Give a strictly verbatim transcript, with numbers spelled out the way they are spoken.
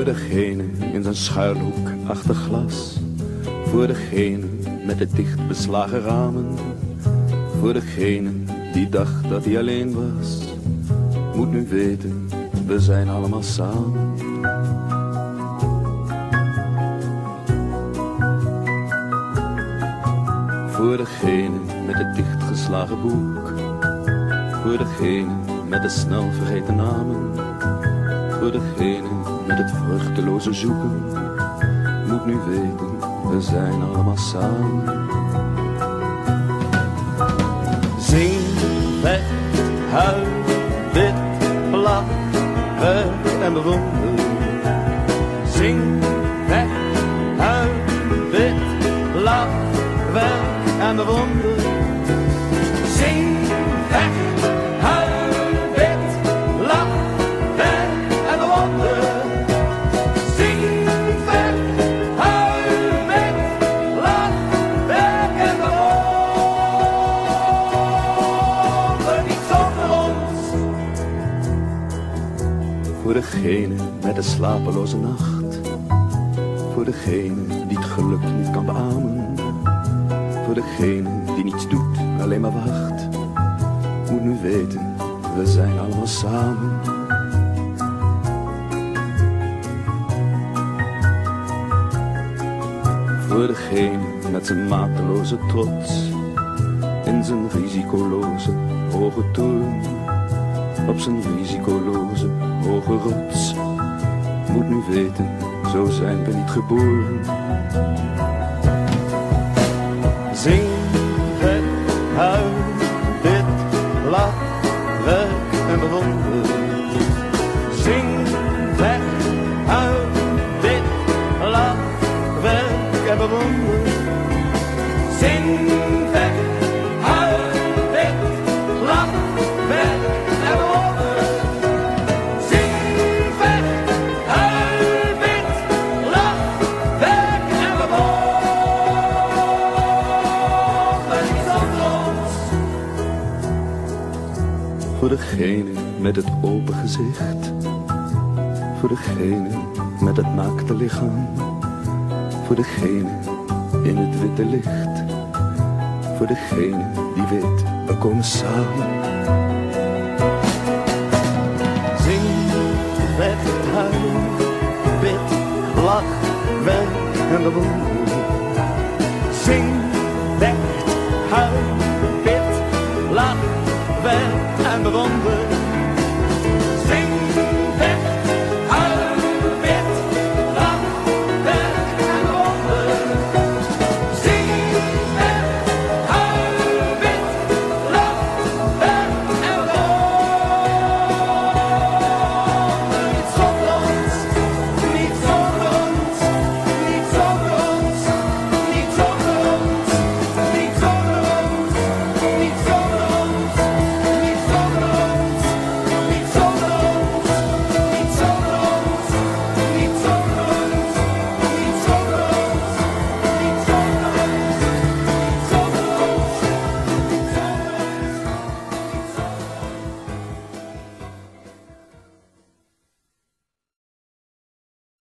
Voor degene in zijn schuilhoek achter glas. Voor degene met de dicht beslagen ramen. Voor degene die dacht dat hij alleen was. Moet nu weten, we zijn allemaal samen. Voor degene met het dichtgeslagen boek. Voor degene met de snel vergeten namen. Voor degene met het vruchteloze zoeken. Moet nu weten, we zijn allemaal samen. Zing, vecht, huil, bid, lach, werk en bewonder. Zing, vecht, huil, bid, lach, werk en bewonder. Zing, vecht, huil, bid, lach, werk en bewonder. Zing, vecht, huil, bid, lach, werk en bewonder. Niet zonder ons. Voor degene met de slapeloze nacht. Voor degene die het geluk niet kan beamen. Voor degene die niets doet, alleen maar wacht. Moet nu weten, we zijn allemaal samen. Voor degene met zijn mateloze trots. In zijn risicoloze hoge toren. Op zijn risicoloze hoge rots. Moet nu weten, zo zijn we niet geboren. Zing, vet, huil, bid, lach, werk en bewonder. Zing, vet, huil, bid, lach, werk en bewonder. Zing, vet, huil, bid, lach, werk en bewonder. Zing, vet, huil, bid, lach, werk en bewonder. Voor degene met het open gezicht. Voor degene met het naakte lichaam. Voor degene in het witte licht. Voor degene die weet, we komen samen. Zing, vet, huil, bid, lach, werk en bewonder. Zing,